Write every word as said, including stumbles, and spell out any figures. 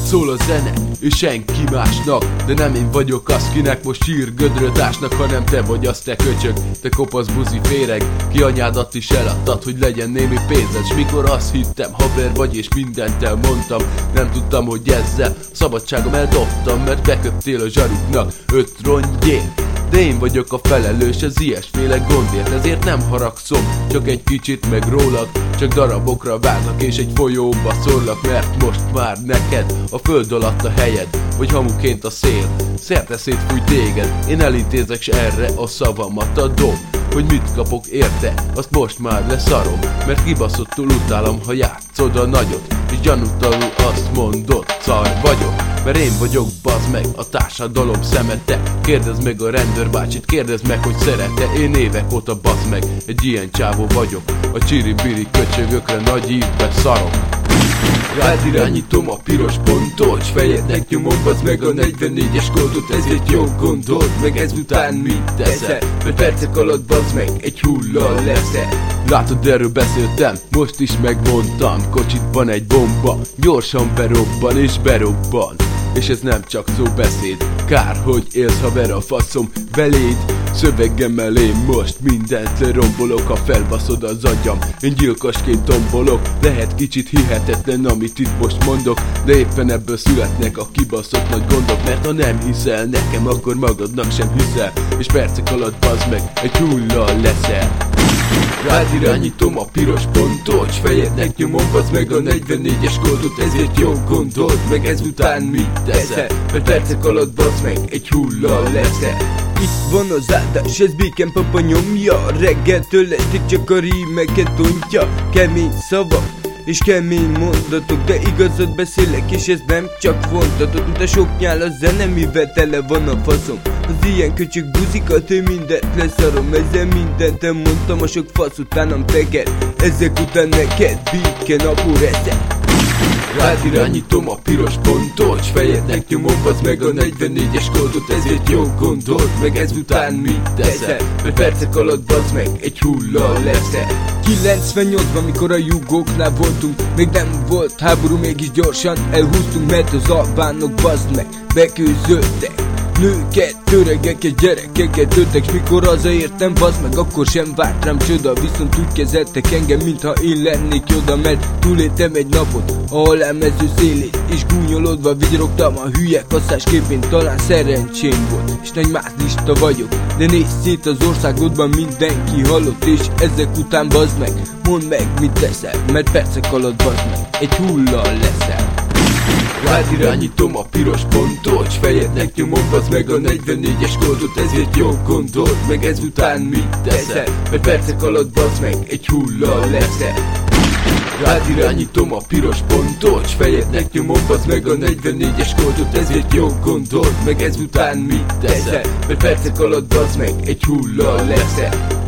szól a zene, és senki másnak. De nem én vagyok az, kinek most sír gödröt ásnak, hanem te vagy az, te köcsög, te kopasz buzi féreg, ki anyádat is eladtad, hogy legyen némi pénzed. S mikor azt hittem, haver vagy és mindent elmondtam, nem tudtam, hogy ezzel szabadságom eldobtam, mert beköptél a zsaruknak öt rongyért. De én vagyok a felelős az ilyesféle gondért, ezért nem haragszom, csak egy kicsit meg rólad. Csak darabokra vágnak és egy folyóba szórlak, mert most már neked a föld alatt a helyed, vagy hamuként a szél szerte szétfúj téged. Én elintézek, s erre a szavamat adom, hogy mit kapok érte, azt most már leszarom, mert kibaszottul utálom, ha játszod a nagyot, és gyanútlanul azt mondod, szar vagyok. Mert én vagyok, bazd meg, a társadalom szemete. Kérdezd meg a rendőrbácsit, kérdezd meg, hogy szerete. Én évek óta, bazd meg, egy ilyen csávó vagyok. A csiri-biri köcsögökre nagy ívbe szarok. Rád irányítom a piros pontot, s fejednek nyomom, bazd meg a negyvennégyes kódot. Ezért jó gondold meg, ezután mit teszel, mert percek alatt, bazd meg, egy hulla leszel. Látod, erről beszéltem, most is megmondtam. Kocsitban egy bomba, gyorsan berobban és berobban. És ez nem csak szóbeszéd, kár, hogy élsz, haver, a faszom beléd. Szövegemmel én most mindent lerombolok, ha felbaszod az agyam. Én gyilkosként tombolok, lehet kicsit hihetetlen, amit itt most mondok, de éppen ebből születnek a kibaszott nagy gondok. Mert ha nem hiszel nekem, akkor magadnak sem hiszel, és percek alatt, bazd meg, egy hulla leszel. Rád irányítom a piros pontot, s fejednek nyomom, bazd meg a negyvennégyes kódot. Ezért jó gondold meg, ezután mit teszel, mert percek alatt, bazd meg, egy hulla leszel. Itt van az áldás, ez Béken papa nyomja, reggeltől estig csak a rímeket ontja. Kemény szavak és kemény mondatok, de igazat beszélek, és ez nem csak vontatok, mint a sok nyál a zene, mivel tele van a faszom. Az ilyen köcsög buzikat, én mindent leszarom, ezzel mindent elmondtam, a sok fasz utánam teged, ezek után neked Béken apó reszel. Rád irányítom a piros pontot, s fejednek nyomom, bazd meg a negyvennégyes kódot. Ezért jó gondold meg, ezután mit teszel, mert percek alatt, bazd meg, egy hulla leszel. kilencvennyolcban, mikor a jugóknál voltunk, még nem volt háború, mégis gyorsan elhúztunk, mert az albánok, bazd meg, bekőzöltek nőket, öregeket, gyerekeket öltek. S mikor hazaértem, bazd meg, akkor sem várt rám csoda, viszont úgy kezeltek engem, mintha én lennék Joda. Mert túléltem egy napot a halálmező szélén, és gúnyolodva vigyorogtam a hülye kasszás képén. Talán szerencsém volt, és nagy mázlista vagyok, de nézz szét az országodban, mindenki halott. És ezek után, bazd meg, mondd meg, mit teszel, mert percek alatt, bazd meg, egy hulla leszel. Rád irányítom a piros pontot, s fejednek nyomom, bazd meg a negyvennégyes kódot. Ezért jó gondold meg, ezután mit teszel, mert percek alatt, bazd meg, egy hulla leszel. Rád irányítom a piros pontot, s fejednek nyomom, bazd meg a negyvennégyes kódot. Ezért jó gondold meg, ezután mit teszel, mert percek alatt, bazd meg, egy hulla leszel.